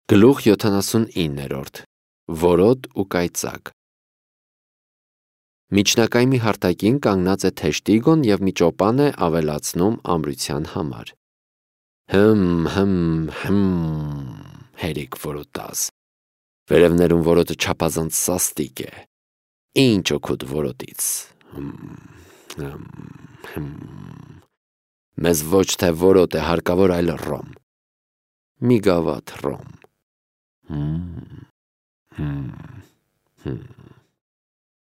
Գլուխ 79 Որոտ ու կայծակ Միջնակայմի հարթակին կանգնած է թեժ տիգոն և մի ճոպան է ավելացնում ամրության համար։ Հերիք որոտազ։ Վերևներում որոտը չափազանց սաստիկ է։ Ինչ օգուտ որոտից։ Մեզ ոչ թե որոտ է հարկավոր, այլ ռոմ։ Մի գավաթ ռոմ։